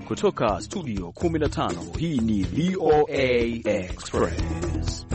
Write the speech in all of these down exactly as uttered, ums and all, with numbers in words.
Kutoka studio kumi na tano, hii ni V O A Express.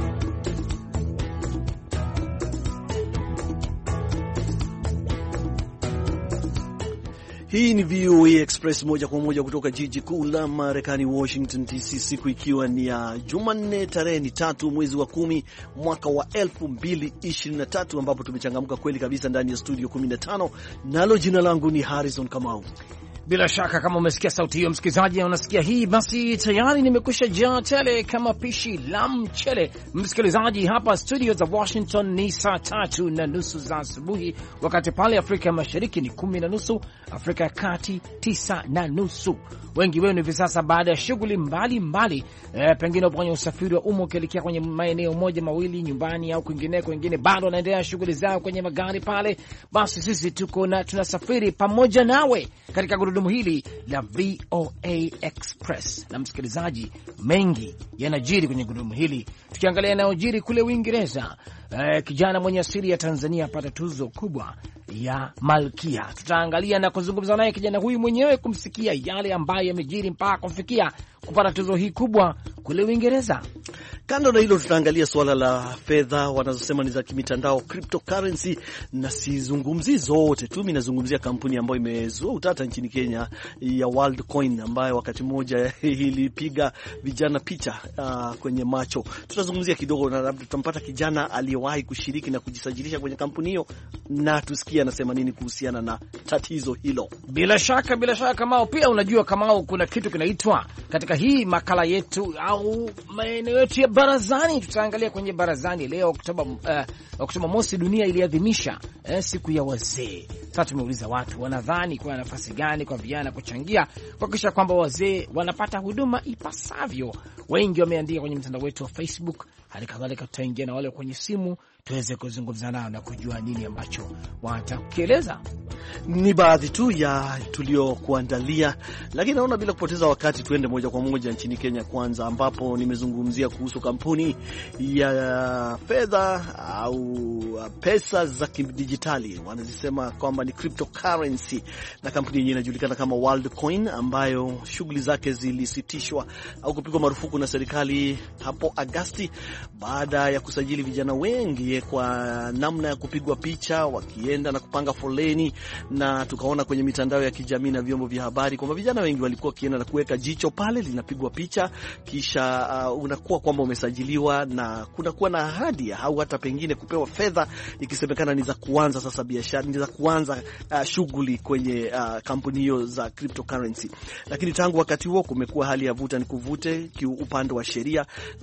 Hii ni V O A Express moja kwa moja kutoka jiji kuu la Marekani, Washington D C, siku ikiwa ni ya Jumanne, tarehe ni tatu mwezi wa kumi mwaka wa elfu mbili ishirini na tatu, ambapo tumechangamka kweli kabisa ndani ya studio kumi na tano. Nalo jina langu ni Harrison Kamau. Bila shaka kama umesikia sauti hiyo msikilizaji, unasikia hii, basi tayari nimekusha jaa tele kama pishi la mchele. Msikilizaji, hapa studio za Washington ni saa tatu na nusu za asubuhi, wakati pale Afrika Mashariki ni kumi na nusu, Afrika ya Kati tisa na nusu. Wengi wenu hivi sasa baada ya shughuli mbalimbali, eh, pengine upo kwenye usafiri wa umma ukielekea kwenye maeneo moja mawili, nyumbani au kwingineko, wengine bado wanaendelea shughuli zao kwenye magari pale. Basi sisi tuko na tunasafiri pamoja nawe katika gurudumu hili la V O A Express. Na msikilizaji, mengi yanajiri kwenye gurudumu hili, tukiangalia yanayojiri kule Uingereza. Eh, kijana mwenye asili ya Tanzania apata tuzo kubwa ya Malkia. Tutaangalia na kuzungumza naye kijana huyu mwenyewe, kumsikia yale ambayo yamejiri mpaka kufikia kupata tuzo hii kubwa kule Uingereza. Kando na hilo, tutaangalia suala la fedha wanazosema ni za kimitandao, cryptocurrency, na sizungumzi zote tu, mimi nazungumzia kampuni ambayo imezua utata nchini Kenya ya Worldcoin, ambayo wakati mmoja ilipiga vijana picha uh, kwenye macho. Tutazungumzia kidogo na tutampata kijana aliyewahi kushiriki na kujisajilisha kwenye kampuni hiyo, na tusikie anasema nini kuhusiana na tatizo hilo. Bila shaka, bila shaka Kamau, pia unajua Kamau, kuna kitu kinaitwa katika hii makala yetu au maeneo yetu ya barazani. Tutaangalia kwenye barazani leo Oktoba uh, Oktoba mosi, dunia iliadhimisha eh, siku ya wazee. Sasa tumeuliza watu wanadhani kwa nafasi gani kwa vijana kuchangia kuhakikisha kwamba wazee wanapata huduma ipasavyo. Wengi wameandika kwenye mtandao wetu wa Facebook, hali kadhalika tutaingia na wale kwenye simu tuweze kuzungumza nao na kujua nini ambacho watakieleza. Ni baadhi tu ya tuliokuandalia, lakini naona bila kupoteza wakati tuende moja kwa moja nchini Kenya kwanza, ambapo nimezungumzia kuhusu kampuni ya fedha au pesa za kidijitali, wanazisema kwamba ni cryptocurrency, na kampuni yenyewe inajulikana kama Worldcoin, ambayo shughuli zake zilisitishwa au kupigwa marufuku na serikali hapo Agosti baada ya kusajili vijana wengi kwa namna ya kupigwa picha wakienda na kupanga foleni, na tukaona kwenye mitandao ya kijamii na vyombo vya habari kwamba vijana wengi walikuwa kienda na kuweka jicho pale, linapigwa picha, kisha uh, unakuwa kwamba umesajiliwa na kunakuwa na ahadi au hata pengine kupewa fedha, ikisemekana ni za kuanza sasa biashara, ni za kuanza uh, shughuli kwenye uh, kampuni hiyo za cryptocurrency. Lakini tangu wakati huo kumekuwa hali ya vuta ni kuvute kiupande wa sheria,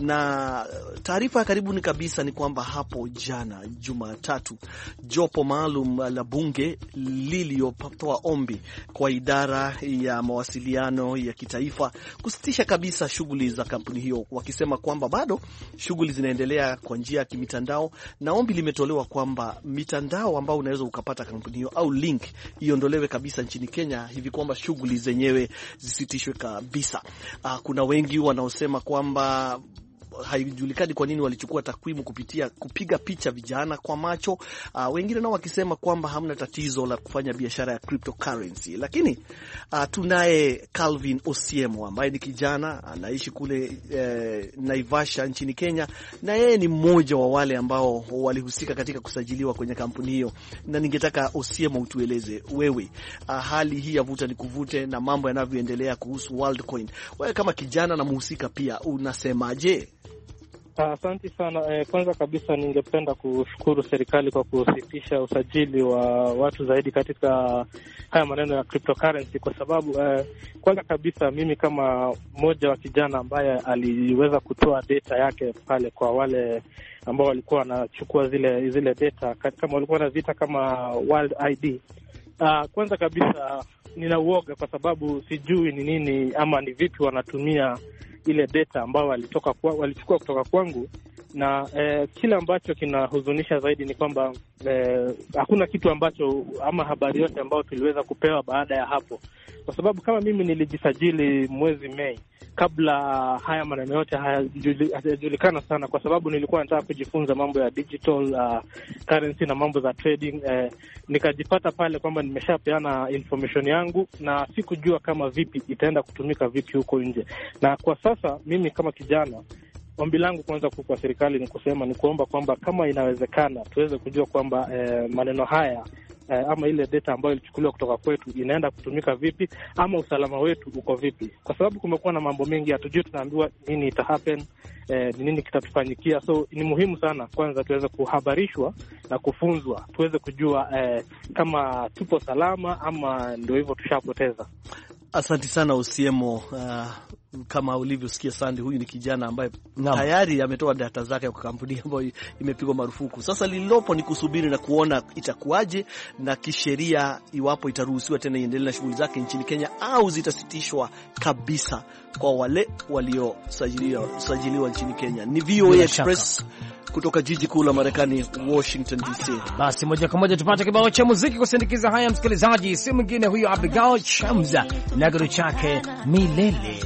na taarifa ya karibuni kabisa ni kwamba hapo jana Jumatatu, jopo maalum la bunge liliotoa ombi kwa idara ya mawasiliano ya kitaifa kusitisha kabisa shughuli za kampuni hiyo, wakisema kwamba bado shughuli zinaendelea kwa njia ya kimitandao, na ombi limetolewa kwamba mitandao ambao unaweza ukapata kampuni hiyo au link iondolewe kabisa nchini Kenya, hivi kwamba shughuli zenyewe zisitishwe kabisa. Uh, kuna wengi wanaosema kwamba haijulikani kwa nini walichukua takwimu kupitia kupiga picha vijana kwa macho. Uh, wengine nao wakisema kwamba hamna tatizo la kufanya biashara ya cryptocurrency. Lakini uh, tunaye Calvin Osiemo ambaye ni kijana anaishi kule eh, Naivasha nchini Kenya, na yeye ni mmoja wa wale ambao walihusika katika kusajiliwa kwenye kampuni hiyo, na ningetaka Osiemo utueleze wewe uh, hali hii ya vuta ni kuvute na mambo yanavyoendelea kuhusu Worldcoin. Wewe kama kijana na mhusika pia unasemaje? Asante uh, sana. Eh, kwanza kabisa ningependa kushukuru serikali kwa kusitisha usajili wa watu zaidi katika haya maneno ya cryptocurrency, kwa sababu eh, kwanza kabisa mimi kama mmoja wa kijana ambaye aliweza kutoa data yake pale kwa wale ambao walikuwa wanachukua zile zile data kama walikuwa wanaziita kama World I D. Uh, kwanza kabisa nina uoga kwa sababu sijui ni nini ama ni vipi wanatumia ile data ambao walitoka kwa, walichukua kutoka kwangu, na eh, kile ambacho kinahuzunisha zaidi ni kwamba eh, hakuna kitu ambacho ama habari yote ambayo tuliweza kupewa baada ya hapo, kwa sababu kama mimi nilijisajili mwezi Mei kabla haya maneno yote hayajulikana sana, kwa sababu nilikuwa nataka kujifunza mambo ya digital uh, currency na mambo za trading. Eh, nikajipata pale kwamba nimeshapeana information yangu na sikujua kama vipi itaenda kutumika vipi huko nje. Na kwa sasa mimi kama kijana, ombi langu kwanza kwa serikali ni kusema ni kuomba kwamba kama inawezekana tuweze kujua kwamba eh, maneno haya eh, ama ile data ambayo ilichukuliwa kutoka kwetu inaenda kutumika vipi, ama usalama wetu uko vipi, kwa sababu kumekuwa na mambo mengi hatujui, tunaambiwa nini ita happen, eh, nini kitatufanyikia. So ni muhimu sana kwanza tuweze kuhabarishwa na kufunzwa, tuweze kujua eh, kama tupo salama ama ndio hivyo tushapoteza. Asante sana Osiemo. Uh, kama ulivyosikia Sande, huyu ni kijana ambaye tayari ametoa data zake kwa kampuni ambayo imepigwa marufuku. Sasa lililopo ni kusubiri na kuona itakuwaje na kisheria, iwapo itaruhusiwa tena iendelee na shughuli zake nchini Kenya au zitasitishwa kabisa kwa wale waliosajiliwa sajiliwa nchini Kenya. Ni V O A Express kutoka jiji kuu la Marekani, Washington D C. Basi moja kwa moja tupate kibao cha muziki kusindikiza haya, msikilizaji. Si mwingine huyo Abigail Chamza na kitu chake Milele.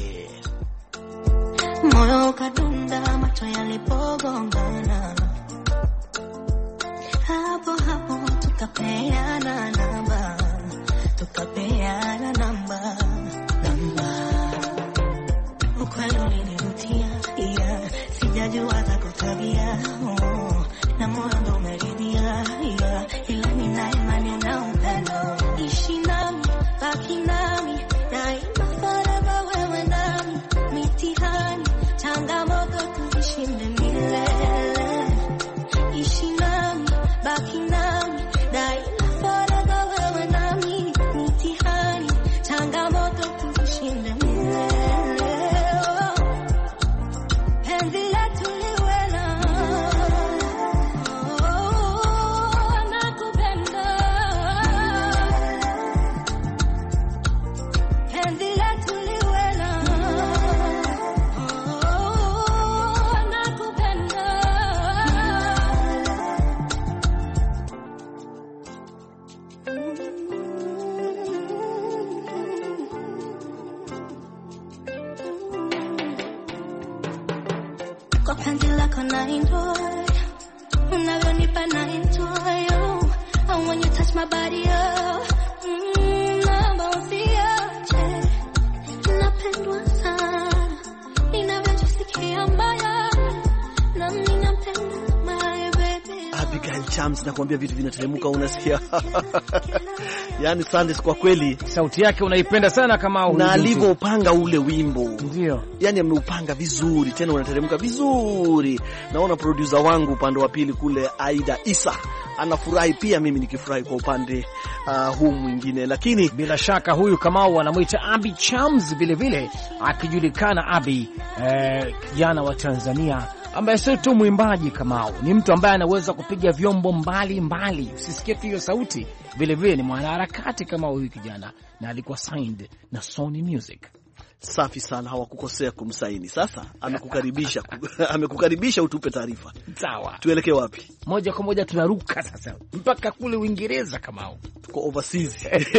Moyo ukadunda, macho yalipogongana, hapo hapo tukapeana namba, tukapeana namba, namba. Ukweli ulinivutia, yeah, sijajua za kutabia, oh, na moyo ndo umeridhia, yeah, ila nina imani na upendo. Ishi nami, baki nami, daima forever wewe nami, mitihani changamoto tuzishinde milele. Ishi nami, baki nami, daima forever wewe nami, mitihani changamoto tuzishinde milele. Penzi letu liwe na nakupenda, penzi letu liwe na kwa penzi lako na enjoy, unavyonipa na enjoy, oh, and when you touch my body, oh, mm, naomba usiache, napendwa sana, ninavyojisikia mbaya, na mimi napenda my baby. Abigail Chams, nakwambia vitu vinateremka, unasikia? Yaani Sandes, kwa kweli sauti yake unaipenda sana kama na alivyopanga ule wimbo. Ndio. Yaani ameupanga vizuri, tena unateremka vizuri. Naona producer wangu upande wa pili kule, Aida Isa, anafurahi pia, mimi nikifurahi kwa upande uh, huu mwingine. Lakini bila shaka huyu Kamau anamuita Abi Chams vile vile, akijulikana Abi, eh, kijana wa Tanzania ambaye sio tu mwimbaji Kamau, ni mtu ambaye anaweza kupiga vyombo mbali mbali. Usisikie tu hiyo sauti, vile vile ni mwanaharakati kama huyu kijana, na alikuwa signed na Sony Music. Safi sana, hawakukosea kumsaini. Sasa amekukaribisha amekukaribisha utupe taarifa. Sawa. Tuelekee wapi? Moja kwa moja tunaruka sasa mpaka kule Uingereza Kamau. Tuko overseas.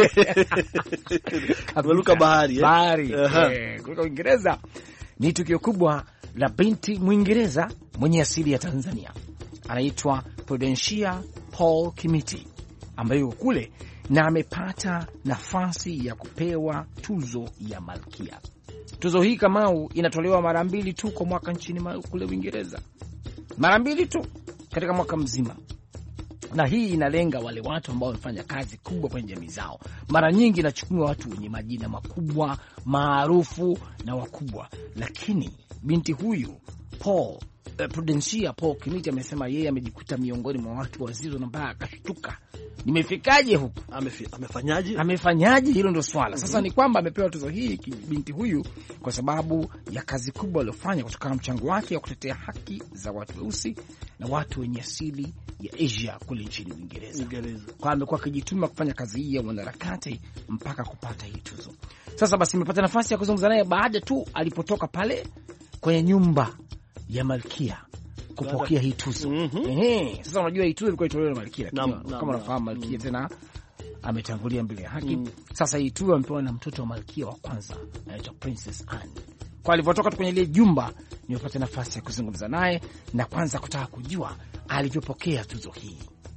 Tunaruka bahari eh? Bahari. Eh, kutoka Uingereza ni tukio kubwa la binti Mwingereza mwenye asili ya Tanzania. Anaitwa Prudensia Paul Kimiti, ambaye yuko kule na amepata nafasi ya kupewa tuzo ya Malkia. Tuzo hii Kamau inatolewa mara mbili tu kwa mwaka nchini kule Uingereza. Mara mbili tu katika mwaka mzima. Na hii inalenga wale watu ambao wanafanya kazi kubwa kwenye jamii zao. Mara nyingi inachukua watu wenye majina makubwa, maarufu na wakubwa. Lakini binti huyu Paul uh, Prudensia Paul Kimiti amesema yeye amejikuta miongoni mwa watu wazito na mpaka akashtuka. Nimefikaje huku? Amefi, amefanyaje? Amefanyaje? Hilo ndio swala. Sasa mm-hmm. Ni kwamba amepewa tuzo hii binti huyu kwa sababu ya kazi kubwa aliyofanya kutokana na mchango wake wa kutetea haki za watu weusi na watu wenye asili ya Asia kule nchini Uingereza. Kwa amekuwa akijituma kufanya kazi hii ya wanaharakati mpaka kupata hii tuzo. Sasa basi nimepata nafasi ya kuzungumza naye baada tu alipotoka pale kwenye nyumba ya Malkia kupokea hii tuzo. mm -hmm. Ehe, sasa unajua hii tuzo ilikuwa itolewa na Malkia, lakini kama unafahamu Malkia tena ametangulia mbele ya haki. mm. Sasa hii tuzo amepewa na mtoto wa Malkia wa kwanza anaitwa Princess Anne. Kwa alivyotoka kwenye ile jumba, nimepata nafasi ya kuzungumza naye na kwanza kutaka kujua alivyopokea tuzo hii.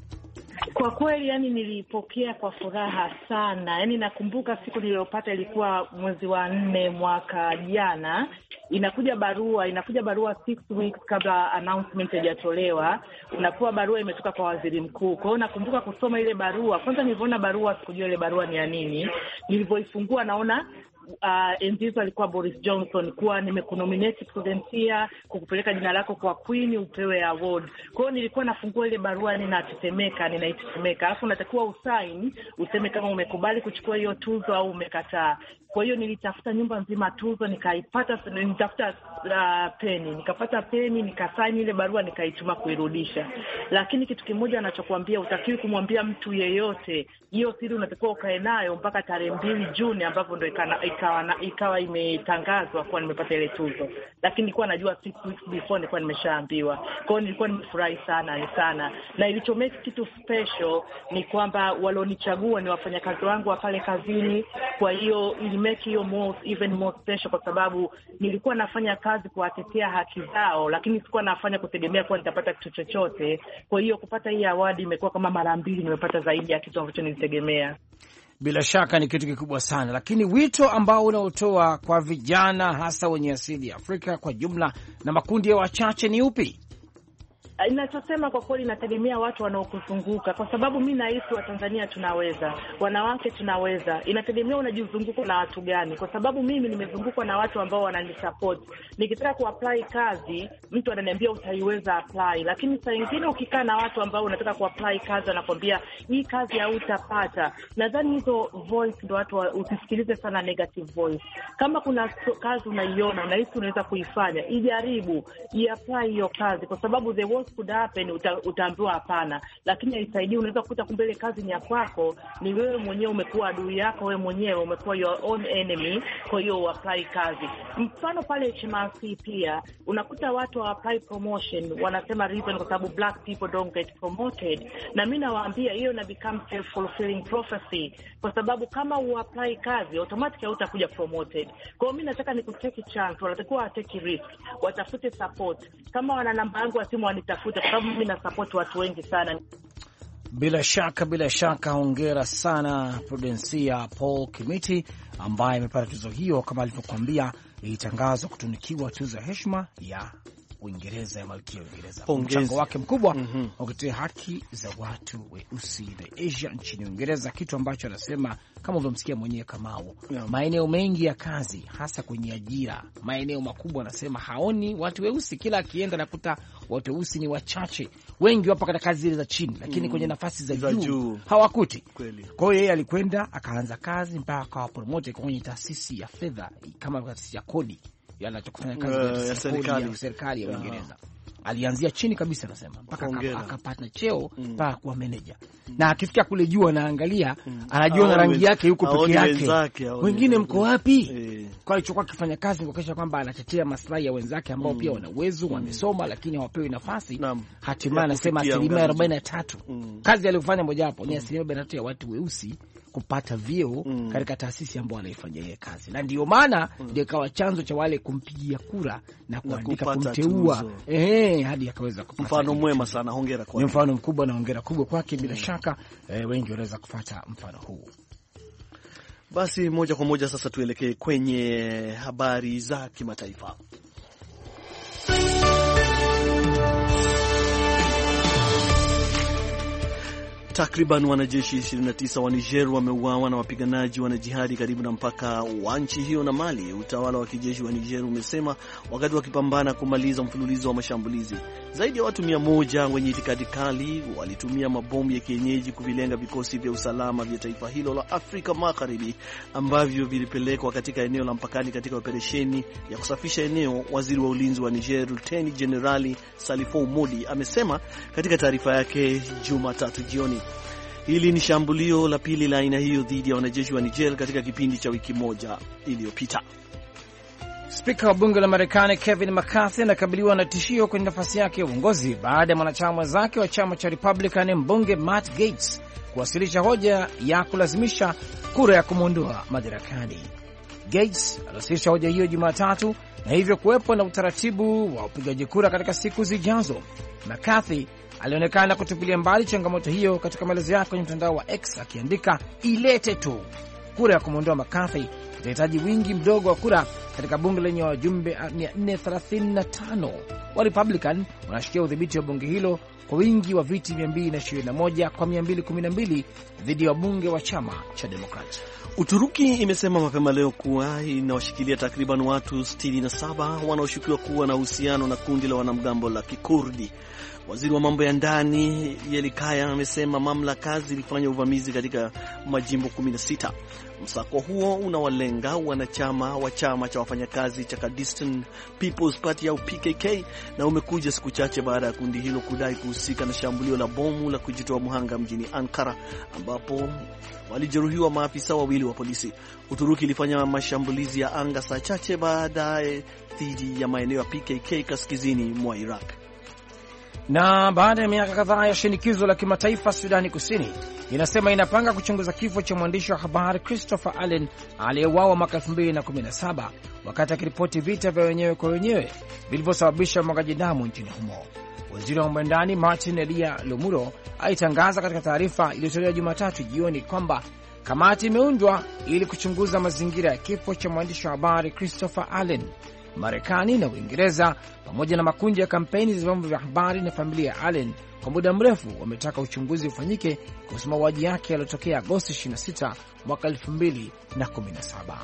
Kwa kweli, yani nilipokea kwa furaha sana. Yani nakumbuka siku niliyopata ilikuwa mwezi wa nne mwaka jana. Inakuja barua, inakuja barua six weeks kabla announcement haijatolewa. Unakuwa barua imetoka kwa waziri mkuu. Kwa hiyo nakumbuka kusoma ile barua. Kwanza nilipoona barua sikujua ile barua ni ya nini. Nilipoifungua naona Uh, enzizo alikuwa Boris Johnson kuwa nimekunominate Prudensia kukupeleka jina lako kwa Queen upewe award. Kwa hiyo nilikuwa nafungua ile barua ninatetemeka, ninaitetemeka. Alafu natakiwa usign, useme kama umekubali kuchukua hiyo tuzo au umekataa. Kwa hiyo nilitafuta nyumba nzima tuzo, nikaipata, nilitafuta uh, peni, nikapata peni, nikasaini ile barua, nikaituma kuirudisha. Lakini kitu kimoja anachokuambia, utakiwi kumwambia mtu yeyote. Hiyo siri unatakiwa ukae nayo mpaka tarehe mbili Juni ambapo ndio ikawa ikawa imetangazwa kwa nimepata ile tuzo. Lakini nilikuwa najua six weeks before, nilikuwa nimeshaambiwa. Kwa hiyo nilikuwa nimefurahi sana, ni sana. Na ilichomake kitu special ni kwamba walionichagua ni wafanyakazi wangu wa pale kazini. Kwa hiyo ili make hiyo more, even more special, kwa sababu nilikuwa nafanya kazi kuwatetea haki zao, lakini sikuwa nafanya kutegemea kuwa nitapata kitu chochote. Kwa hiyo kupata hii award imekuwa kama mara mbili nimepata zaidi ya kitu ambacho nilitegemea. Bila shaka ni kitu kikubwa sana. Lakini wito ambao unaotoa kwa vijana hasa wenye asili ya Afrika kwa jumla na makundi ya wachache ni upi? Ninachosema kwa kweli inategemea watu wanaokuzunguka, kwa sababu mimi nahisi wa Tanzania tunaweza, wanawake tunaweza. Inategemea unajizunguka na watu gani, kwa sababu mimi nimezungukwa na watu ambao wananisupport. Nikitaka kuapply kazi, mtu ananiambia utaiweza apply, lakini saa nyingine ukikaa na watu ambao unataka kuapply kazi anakwambia hii kazi hautapata. Nadhani hizo voice ndio watu usisikilize sana negative voice. Kama kuna kazi unaiona unahisi unaweza kuifanya, ijaribu, iapply hiyo kazi, kwa sababu the worst could happen, uta, utaambiwa hapana. Lakini haisaidii, unaweza kukuta kumbe ile kazi ni ya kwako, ni wewe mwenyewe umekuwa adui yako, wewe mwenyewe umekuwa your own enemy. Kwa hiyo apply kazi. Mfano pale H M R C pia unakuta watu wa apply promotion wanasema reason kwa sababu black people don't get promoted, na mimi nawaambia hiyo na become self fulfilling prophecy, kwa sababu kama u apply kazi automatically utakuja promoted. Kwa hiyo mimi nataka nikutake chance, wanatakiwa take risk, watafute support. Kama wana namba yangu ya simu wanitafuta, kwa sababu mimi na support watu wengi sana. Bila shaka, bila shaka, hongera sana Prudensia Paul Kimiti ambaye amepata tuzo hiyo. Kama alivyokuambia, ilitangazwa kutunikiwa tuzo ya heshima ya Uingereza, ya Malkia wa Uingereza. Mchango wake mkubwa mm -hmm. wakutetea haki za watu weusi na Asia nchini Uingereza, kitu ambacho anasema kama ulivyomsikia mwenyewe Kamau, yeah. maeneo mengi ya kazi hasa kwenye ajira, maeneo makubwa anasema haoni watu weusi. Kila akienda nakuta watu weusi ni wachache, wengi wapo katika kazi zile za chini, lakini mm. kwenye nafasi za juu, juu hawakuti. Kwa hiyo yeye alikwenda akaanza kazi mpaka akawa promote kwenye taasisi ya fedha kama taasisi ya kodi yanachofanya kazi uh, ya serikali ya serikali ya Uingereza. Alianzia chini kabisa anasema mpaka akapata cheo mpaka mm. kuwa manager. Mm. Na akifikia kule juu anaangalia, mm. anajiona na rangi yake yuko peke yake. Wengine mko wapi? E. Kwa hiyo chukua kufanya kazi kuhakikisha kwamba anatetea maslahi ya wenzake ambao mm. pia wana uwezo, wamesoma, lakini hawapewi nafasi. Hatimaye anasema asilimia arobaini na tatu mm. kazi aliyofanya moja hapo ni asilimia arobaini na tatu ya watu weusi kupata vyeo mm. katika taasisi ambayo anaifanyia yeye kazi. Na ndio maana ndio mm. kawa chanzo cha wale kumpigia kura na kuandika kumteua eh hadi akaweza kupata. Mfano mwema sana, hongera kwake. Ni mfano mkubwa na hongera kubwa kwake bila mm. shaka eh, wengi wanaweza kufuata mfano huu. Basi moja kwa moja sasa tuelekee kwenye habari za kimataifa. Takriban wanajeshi ishirini na tisa wa Niger wameuawa na wapiganaji wanajihadi karibu na mpaka wa nchi hiyo na Mali, utawala wa kijeshi wa Niger umesema wakati wakipambana kumaliza mfululizo wa mashambulizi. Zaidi ya watu mia moja wenye itikadi kali walitumia mabomu ya kienyeji kuvilenga vikosi vya usalama vya taifa hilo la Afrika Magharibi ambavyo vilipelekwa katika eneo la mpakani katika operesheni ya kusafisha eneo. Waziri wa ulinzi wa Niger, Luteni Jenerali Salifou Modi, amesema katika taarifa yake Jumatatu jioni. Hili ni shambulio la pili la aina hiyo dhidi ya wanajeshi wa Niger katika kipindi cha wiki moja iliyopita. Spika wa bunge la Marekani Kevin McCarthy anakabiliwa na tishio kwenye nafasi yake ya uongozi baada ya mwanachama mwenzake wa chama cha Republican mbunge Matt Gaetz kuwasilisha hoja ya kulazimisha kura ya kumwondoa madarakani. Gaetz aliwasilisha hoja hiyo Jumatatu na hivyo kuwepo na utaratibu wa upigaji kura katika siku zijazo. McCarthy alionekana kutupilia mbali changamoto hiyo katika maelezo yake kwenye mtandao wa X akiandika, ilete tu. Kura ya kumwondoa McCarthy itahitaji wingi mdogo wa kura katika bunge lenye wajumbe mia nne thelathini na tano. Wa Republican wanashikia udhibiti wa bunge hilo kwa wingi wa viti mia mbili ishirini na moja kwa mia mbili kumi na mbili dhidi ya wabunge wa chama cha Demokrat. Uturuki imesema mapema leo kuwa inawashikilia takriban watu sitini na saba wanaoshukiwa kuwa na uhusiano na kundi la wanamgambo la Kikurdi. Waziri wa mambo ya ndani Yelikaya amesema mamlaka zilifanya uvamizi katika majimbo kumi na sita. Msako huo unawalenga wanachama wa chama cha wafanyakazi cha Kurdistan People's Party au P K K na umekuja siku chache baada ya kundi hilo kudai kuhusika na shambulio la bomu la kujitoa mhanga mjini Ankara ambapo walijeruhiwa maafisa wawili wa polisi. Uturuki ilifanya mashambulizi ya anga saa chache baadaye dhidi ya maeneo ya P K K kaskazini mwa Iraq. Na baada ya miaka kadhaa ya shinikizo la kimataifa, Sudani Kusini inasema inapanga kuchunguza kifo cha mwandishi wa habari Christopher Allen aliyeuawa mwaka elfu mbili na kumi na saba wakati akiripoti vita vya wenyewe kwa wenyewe vilivyosababisha mwagaji damu nchini humo. Waziri wa mambo ya ndani Martin Elia Lomuro alitangaza katika taarifa iliyotolewa Jumatatu jioni kwamba kamati imeundwa ili kuchunguza mazingira ya kifo cha mwandishi wa habari Christopher Allen. Marekani na Uingereza pamoja na makundi ya kampeni za vyombo vya habari na familia ya Allen kwa muda mrefu wametaka uchunguzi ufanyike kuhusu mauaji yake yaliyotokea Agosti ishirini na sita mwaka elfu mbili na kumi na saba.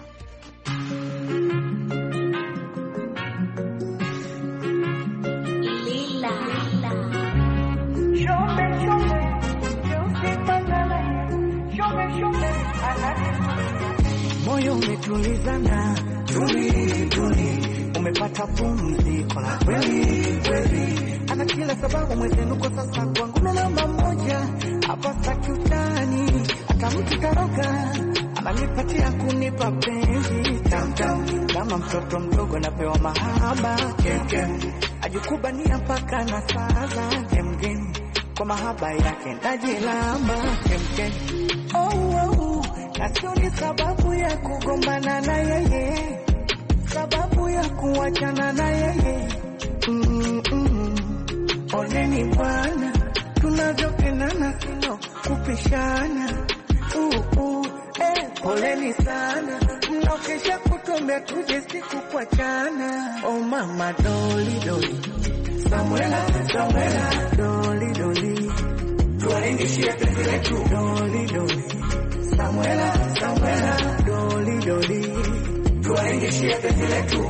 Moyo umetulizana, tuli tuli, umepata pumziko la kweli kweli. Ana kila sababu mwezenu kwa sasa kwangu na namba moja. Hapa sakutani, hata mtu karoga ananipatia kunipa penzi tam tam. Kama mtoto mdogo napewa mahaba keke, ajikubania mpaka na sasa game game. Kwa mahaba yake najilamba kemkem. Oh oh, nasio ni sababu ya kugombana na yeye, sababu ya kuachana na yeye. Mm -mm. Oneni bwana, tunavyopendana sino kupishana. Uh uh, eh, poleni sana, mnaokesha kutumbea tuje siku kuachana. Oh mama doli doli, Samuela Samuela doli doli, tuwaendeshie penzi letu doli doli. Samuela Samuela doli doli, tuwaendeshie penzi letu.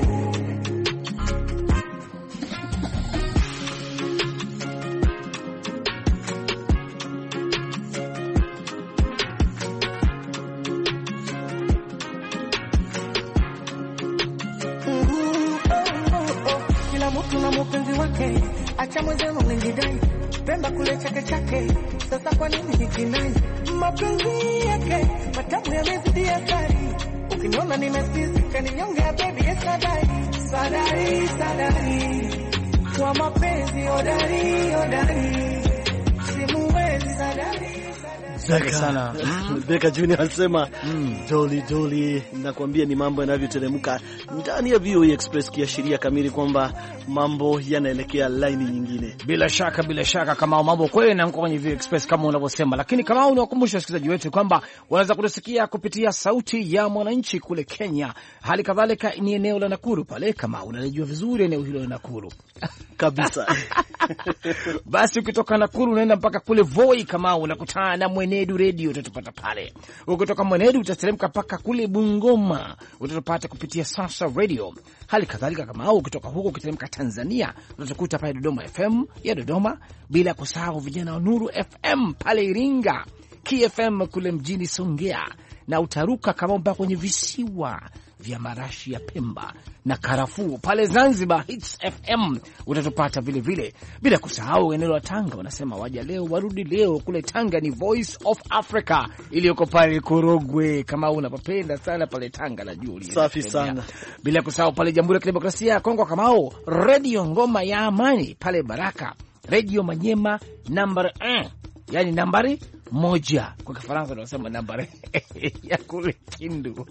Acha mwenzenu ningidai, penda kule chake chake, sasa kwa nini nikinai? Mapenzi yake, matamu yamezidi asali, ukiniona nimesizi, kaninyongea baby yes sadari, sadari, sadari, kwa mapenzi odari, odari, simuwezi sadari. Zaka sana. Beka Junior anasema mm. Doli doli, nakwambia ni mambo yanavyoteremka ndani ya V O A Express, kiashiria kamili kwamba mambo yanaelekea line nyingine. Bila shaka bila shaka kama mambo kweli na kwenye V O A Express kama unavyosema, lakini kama unawakumbusha wasikilizaji wetu kwamba wanaweza kutusikia kupitia Sauti ya Mwananchi kule Kenya. Hali kadhalika ni eneo la Nakuru pale, kama unalijua vizuri eneo hilo la Nakuru kabisa. Basi ukitoka Nakuru unaenda mpaka kule Voi, kama unakutana na Mwenedu Radio utatupata pale. Ukitoka Mwenedu utateremka mpaka kule Bungoma utatupata kupitia Sasa Radio. Hali kadhalika kama ukitoka huko ukiteremka Tanzania utatukuta pale Dodoma F M ya Dodoma, bila kusahau vijana wa Nuru F M pale Iringa, K F M kule mjini Songea, na utaruka kama mpaka kwenye visiwa vya marashi ya Pemba na karafuu. Pale Zanzibar Hits F M utatupata vile vile, bila kusahau eneo la Tanga wanasema waja leo warudi leo. Kule Tanga ni Voice of Africa iliyoko pale Korogwe, kama unapopenda sana pale Tanga na juu. Safi sana. Bila kusahau pale Jamhuri ya Kidemokrasia ya Kongo kama Radio Ngoma ya Amani pale Baraka, Radio Manyema nambari un, yani nambari moja kwa Kifaransa tunasema nambari ya kule Kindu.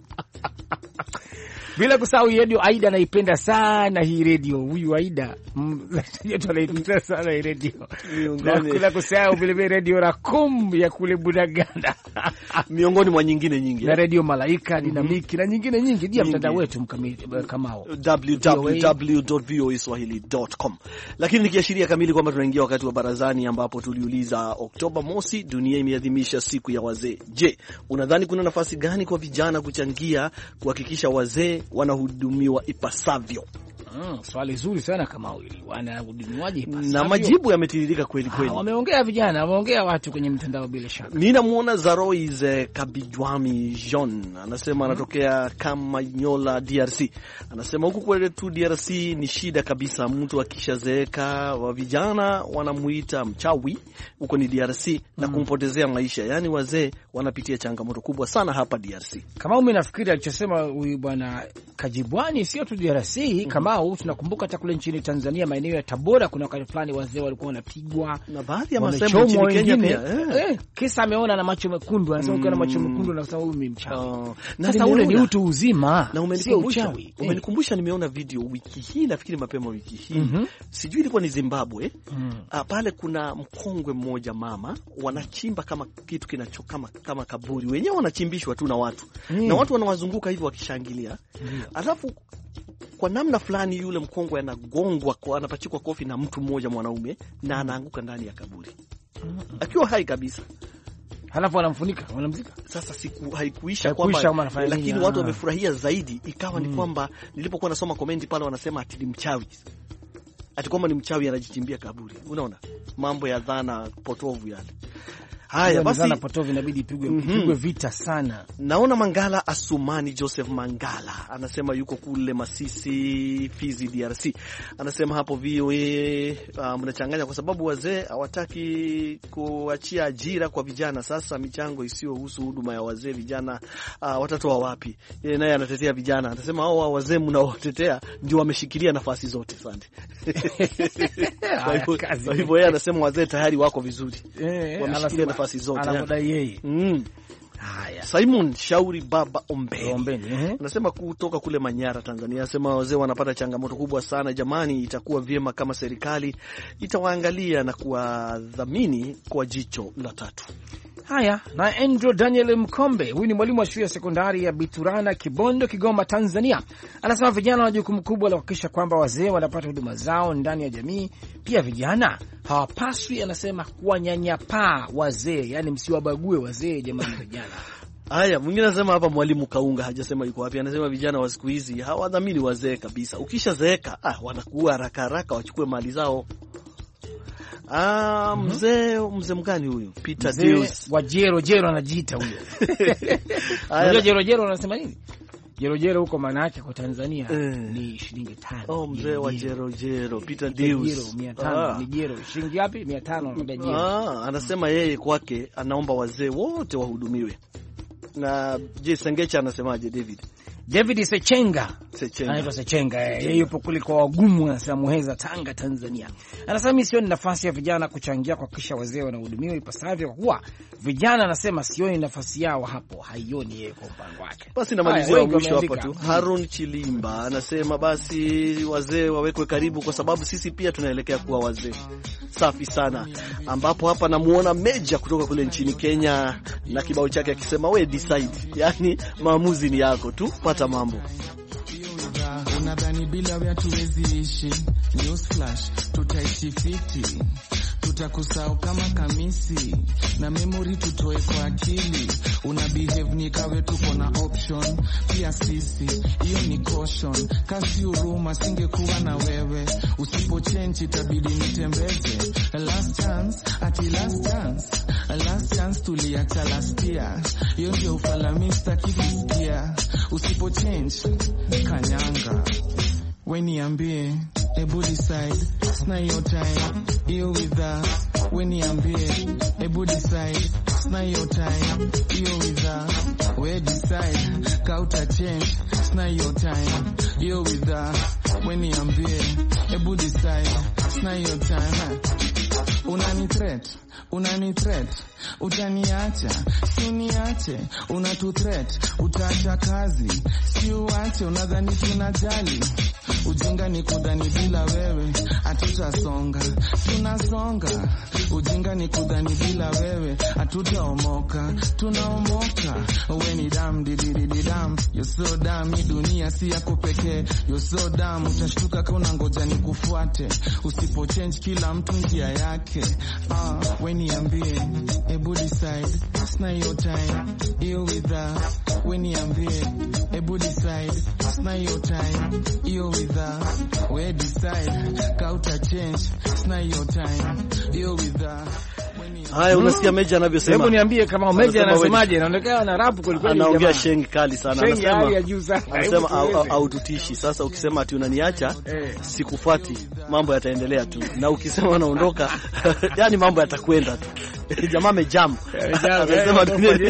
Bila kusahau Radio Aida, naipenda sana hii radio. Huyu Aida yetu anaipenda sana hii radio. Bila kusahau vile vile Radio Rakum ya kule Bunagana miongoni mwa nyingine nyingi, na Radio Malaika Dinamiki na nyingine nyingi. Dia mtandao wetu kamao w w w dot voa swahili dot com. Lakini nikiashiria kamili kwamba tunaingia wakati wa barazani, ambapo tuliuliza Oktoba mosi dunia imeadhimisha siku ya wazee. Je, unadhani kuna nafasi gani kwa vijana kuchangia kuhakikisha wazee wanahudumiwa ipasavyo? Mm, swali zuri sana kama hili. Wanahudumiwaje ipasavyo? Na majibu yametiririka kweli kweli. Ah, wameongea vijana, wameongea watu kwenye mitandao bila shaka. Ninamuona Zaroiz Kabijwami John anasema anatokea kama Nyola D R C. Anasema huku kwetu D R C ni shida kabisa, mtu akishazeeka wa vijana wanamuita mchawi huko ni D R C na mm. kumpotezea maisha. Yaani wazee wanapitia changamoto kubwa sana hapa D R C. Kama mimi nafikiri alichosema huyu bwana Kajibwani sio tu D R C, mm-hmm. kama au tunakumbuka hata kule nchini Tanzania maeneo ya Tabora kuna wakati fulani wazee walikuwa wanapigwa na baadhi ya masemo nchini Kenya pia. Eh, eh, kisa ameona na macho mekundu, anasema ukiwa na macho mekundu na sababu mimi mchawi. Oh, sasa ule ni utu uzima na umenikumbusha, umenikumbusha nimeona video wiki hii, nafikiri mapema wiki hii. Mm-hmm. Sijui ilikuwa ni Zimbabwe. Mm. Uh, pale kuna mkongwe mmoja mama wanachimba kama kitu kinacho kama kama kaburi. Wenyewe wanachimbishwa tu na watu. Mm. Na watu wanawazunguka hivyo wakishangilia. Mm. Alafu kwa namna fulani yule mkongwe anagongwa, kwa anapachikwa kofi na mtu mmoja mwanaume na anaanguka ndani ya kaburi. Mm. Akiwa hai kabisa. Halafu wanamfunika, wanamzika. Sasa siku haikuisha kwamba, lakini watu wamefurahia zaidi. Ikawa mm. ni kwamba nilipokuwa nasoma komenti pale wanasema ati ni mchawi. Ati kwamba ni mchawi anajichimbia kaburi. Unaona? Mambo ya dhana potovu yale. Haya basi, dhana potovu inabidi ipigwe mm -hmm. ipigwe vita sana. Naona Mangala Asumani Joseph Mangala anasema yuko kule Masisi, Fizi, D R C. Anasema hapo V O A uh, mnachanganya kwa sababu wazee hawataki kuachia ajira kwa vijana. Sasa michango isiyohusu huduma ya wazee vijana uh, watatoa wapi? Yeye naye anatetea vijana. Anasema hao wazee mnaotetea ndio wameshikilia nafasi zote. Asante. Kwa hivyo yeye anasema wazee tayari wako vizuri. Eh, wameshikilia nafasi zote. Anamdai yeye. Mm. Haya, Simon Shauri Baba Ombeni. Ombeni, eh. Anasema kutoka kule Manyara, Tanzania. Anasema wazee wanapata changamoto kubwa sana jamani, itakuwa vyema kama serikali itawaangalia na kuwadhamini kwa jicho la tatu. Haya, na Andrew Daniel Mkombe, huyu ni mwalimu wa shule ya sekondari ya Biturana Kibondo, Kigoma, Tanzania. Anasema vijana wana jukumu kubwa la kuhakikisha kwamba wazee wanapata huduma zao ndani ya jamii. Pia vijana hawapaswi, anasema, kuwanyanyapaa wazee, yani msiwabague wazee jamani vijana. Haya, mwingine anasema hapa mwalimu Kaunga, hajasema yuko wapi. Anasema vijana wa siku hizi hawadhamini wazee kabisa. Ukishazeeka, ah, wanakuwa haraka haraka wachukue mali zao. Ah, mzee mzee mgani huyu? Peter Deus wa Jero Jero anajiita huyo. Unajua Jero Jero anasema nini? Jero Jero huko maana yake kwa Tanzania eh, ni shilingi tano. Oh, mzee wa Jero Jero, Peter Deus. mia tano ni Jero. Shilingi ngapi? mia tano na Jero. Ah, anasema yeye kwake anaomba wazee wote wahudumiwe. Na je, Sengecha anasemaje David? David Sechenga. Sechenga. Anaitwa Sechenga. Yeye yupo kule kwa wagumu, anasema Muheza, Tanga, Tanzania. Anasema mimi sioni nafasi ya vijana kuchangia kuhakikisha wazee wanahudumiwa ipasavyo, kwa kuwa vijana, anasema sioni nafasi yao hapo, haioni yeye kwa upande wake. Basi namalizia mwisho hapa tu. Harun Chilimba anasema basi wazee wawekwe karibu kwa sababu sisi pia tunaelekea kuwa wazee. Safi sana. Ambapo hapa namuona Meja kutoka kule nchini Kenya na kibao chake akisema we decide. Yaani maamuzi ni yako tu. Pata mambo. Unadhani bila wewe hatuwezi ishi? News flash, tutaishi fiti. tutakusahau kama kamisi, na memory tutoe kwa akili. Una behave ni kawe tuko na option pia sisi, hiyo ni caution. Kasi huruma singekuwa na wewe, usipo change itabidi nitembeze. Last chance, ati last chance, last chance tuliacha last year, hiyo ndio ufalamista kikusikia. Usipo change kanyanga, we niambie, ebu decide, sna your time, hiyo with us. We niambie, ebu decide, sna your time, hiyo with us. We decide, kauta change, sna your time, hiyo with us. We niambie, ebu decide, sna your time. Unani threat, unani threat, utaniacha, si uniache. Unatu threat, utaacha kazi, si uache. Unadhani tunajali, ujinga ni kudhani bila wewe hatutasonga, tunasonga. Ujinga ni kudhani bila wewe hatutaomoka, tunaomoka. Wewe ni dam dididi dam, you're so damn, hii dunia si yako pekee, you're so damn. Utashtuka kana ngoja nikufuate, usipo change kila mtu njia yake. Ah, we niambie, ebu decide, sna your time, hiyo with us. We niambie, ebu decide, sna your time, hiyo with us. We decide, kauta change, sna your time, hiyo with us. Haya, unasikia Meja anavyosema. Hebu niambie kama Meja anasemaje? Inaonekana na rap kweli kweli. Anaongea shengi kali sana. Anasema anasema au tutishi. Sasa ukisema ati unaniacha, sikufuati, mambo yataendelea tu. Na ukisema unaondoka, yani mambo yatakwenda tu. Jamaa amejam. Anasema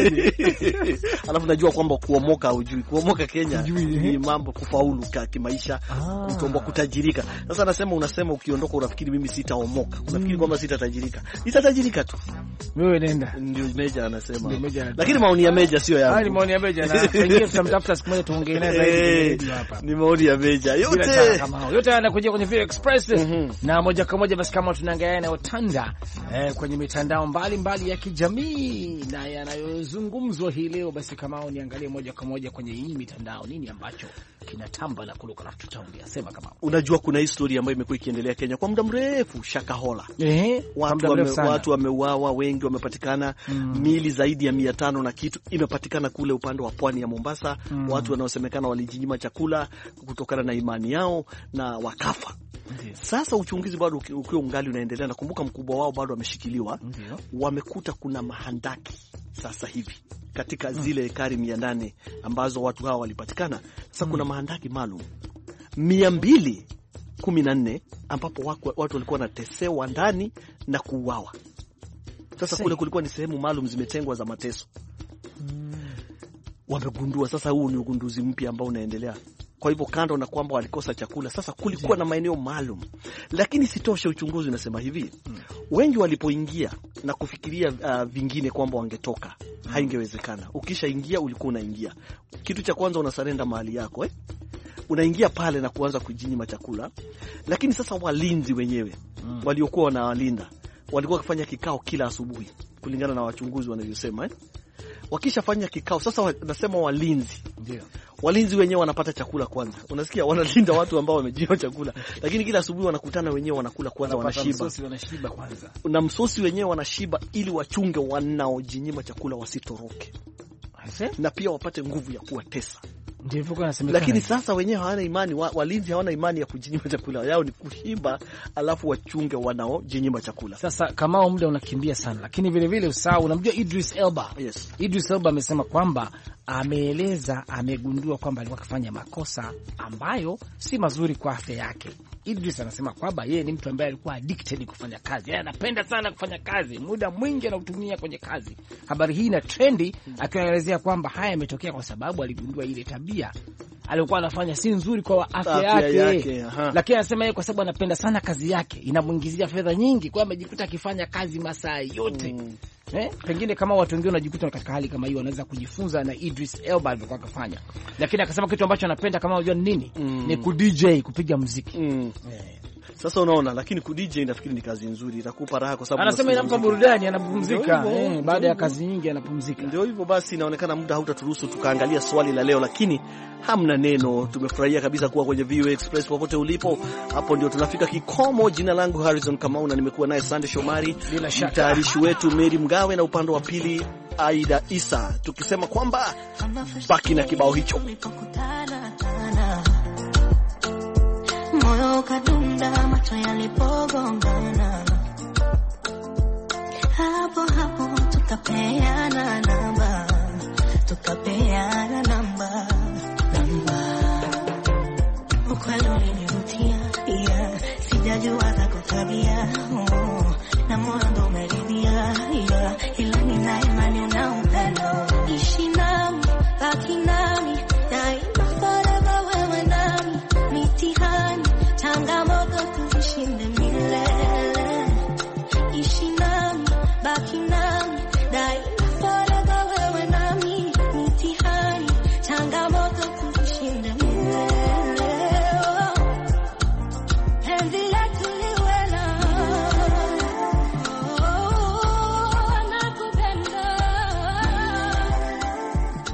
alafu najua kwamba kuomoka hujui. Kuomoka Kenya ni mambo kufaulu kwa kimaisha, kutomba kutajirika. Sasa anasema unasema ukiondoka unafikiri mimi sitaomoka. Unafikiri kwamba sitatajirika. Nitatajirika tu. Wewe nenda. Ndio Meja anasema. Lakini maoni ya Meja sio yangu. Ni maoni ya Meja, na pengine tutamtafuta siku moja tuongee naye zaidi hapa. Ni maoni ya Meja. Yote yote yanakuja kwenye View Express. Mm-hmm. Na moja kwa moja basi kama tunaangalia na utanda eh, kwenye mitandao mbali mbali ya kijamii na yanayozungumzwa hii leo, basi kama niangalie moja kwa moja kwenye hii mitandao nini ambacho kinatamba na kuluka na tutaongea. Sema kama unajua kuna historia ambayo imekuwa ikiendelea Kenya kwa muda mrefu, Shakahola. Eh, watu wame, watu wameuawa, wengi wamepatikana, mm. mili zaidi ya mia tano na kitu imepatikana kule upande wa pwani ya Mombasa. Mm. Watu wanaosemekana walijinyima chakula kutokana na imani yao na wakafa. Ndiyo. Sasa uchunguzi bado ukiwa ungali unaendelea, na kumbuka mkubwa wao bado ameshikiliwa. Wamekuta kuna mahandaki sasa hivi katika zile ekari mia nane ambazo watu hawa walipatikana. Sasa mm. kuna mahandaki maalum mia mbili kumi na nne ambapo watu walikuwa wanatesewa ndani na kuuawa. Sasa kule kulikuwa ni sehemu maalum zimetengwa za mateso. Mm. Wamegundua sasa, huu ni ugunduzi mpya ambao unaendelea. Kwa hivyo kando na kwamba walikosa chakula, sasa kulikuwa na maeneo maalum. Lakini sitoshe, uchunguzi unasema hivi, mm. wengi walipoingia na kufikiria uh, vingine kwamba wangetoka, mm. haingewezekana. Ukishaingia ulikuwa unaingia. Kitu cha kwanza unasarenda mahali yako, eh? Unaingia pale na kuanza kujinyima chakula. Lakini sasa walinzi wenyewe, mm. waliokuwa wanawalinda, walikuwa wakifanya kikao kila asubuhi kulingana na wachunguzi wanavyosema, eh? Wakishafanya kikao sasa, wanasema walinzi, ndio walinzi wenyewe wanapata chakula kwanza. Unasikia, wanalinda watu ambao wamejinyima chakula, lakini kila asubuhi wanakutana wenyewe, wanakula kwanza, wanashiba. Msosi wanashiba kwanza. Na msosi wenyewe wanashiba ili wachunge wanaojinyima chakula wasitoroke. Ase? Na pia wapate nguvu ya kuwatesa. Ndivyo kwa nasemekana. Lakini sasa wenyewe hawana imani, wa, walinzi hawana imani ya kujinyima chakula. Yao ni kushiba alafu wachunge wanao jinyima chakula. Sasa kama muda unakimbia sana, lakini vile vile usahau, unamjua Idris Elba. Yes. Idris Elba amesema kwamba ameeleza, amegundua kwamba alikuwa akifanya makosa ambayo si mazuri kwa afya yake. Idris anasema kwamba yeye ni mtu ambaye alikuwa addicted kufanya kazi. Yeye anapenda sana kufanya kazi, muda mwingi anautumia kwenye kazi. Habari hii na trendi, akielezea kwamba haya yametokea kwa sababu aligundua ile tabia alikuwa anafanya si nzuri kwa afya, afya yake, yake. Lakini anasema yeye kwa sababu anapenda sana kazi yake, inamuingizia fedha nyingi, kwa amejikuta akifanya kazi masaa yote. Mm. Eh, pengine kama watu wengine wanajikuta katika hali kama hiyo, wanaweza kujifunza na Idris Elba alivyokuwa akifanya. Lakini akasema kitu ambacho anapenda kama unajua nini? Mm. Ni ku D J, kupiga muziki. Mm. Eh. Sasa unaona, lakini ku D J nafikiri ni kazi nzuri, itakupa raha kwa sababu anasema inampa burudani, anapumzika eh, baada ya kazi nyingi anapumzika. Ndio hivyo basi, inaonekana muda hautaturuhusu tukaangalia swali la leo, lakini hamna neno. Tumefurahia kabisa kuwa kwenye V O A Express popote ulipo. Hapo ndio tunafika kikomo. Jina langu Harrison Kamau na nimekuwa naye Sande Shomari, mtayarishi wetu Mary Mgawe na upande wa pili Aida Isa, tukisema kwamba baki na kibao hicho. Moyo kadunda, macho yalipogongana, hapo hapo tukapeana namba.